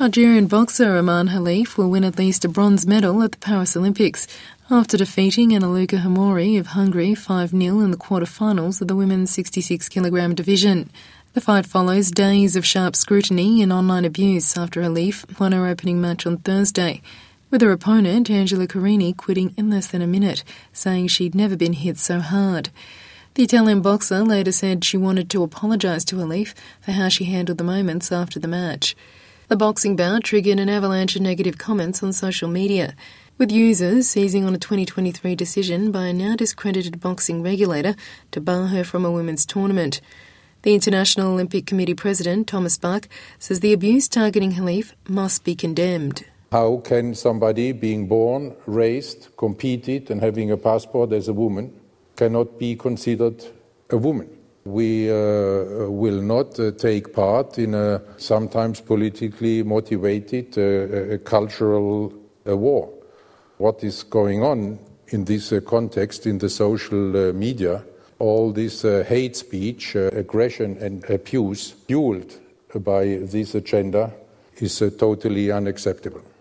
Algerian boxer Aman Khalif will win at least a bronze medal at the Paris Olympics after defeating Analuka Hamori of Hungary 5-0 in the quarter-finals of the women's 66kg division. The fight follows days of sharp scrutiny and online abuse after Khalif won her opening match on Thursday, with her opponent, Angela Carini, quitting in less than a minute, saying she'd never been hit so hard. The Italian boxer later said she wanted to apologise to Khalif for how she handled the moments after the match. The boxing bout triggered an avalanche of negative comments on social media, with users seizing on a 2023 decision by a now discredited boxing regulator to bar her from a women's tournament. The International Olympic Committee President, Thomas Bach, says the abuse targeting Khalif must be condemned. How can somebody being born, raised, competed and having a passport as a woman cannot be considered a woman? We will not take part in a sometimes politically motivated cultural war. What is going on in this context in the social media, all this hate speech, aggression and abuse fueled by this agenda is totally unacceptable.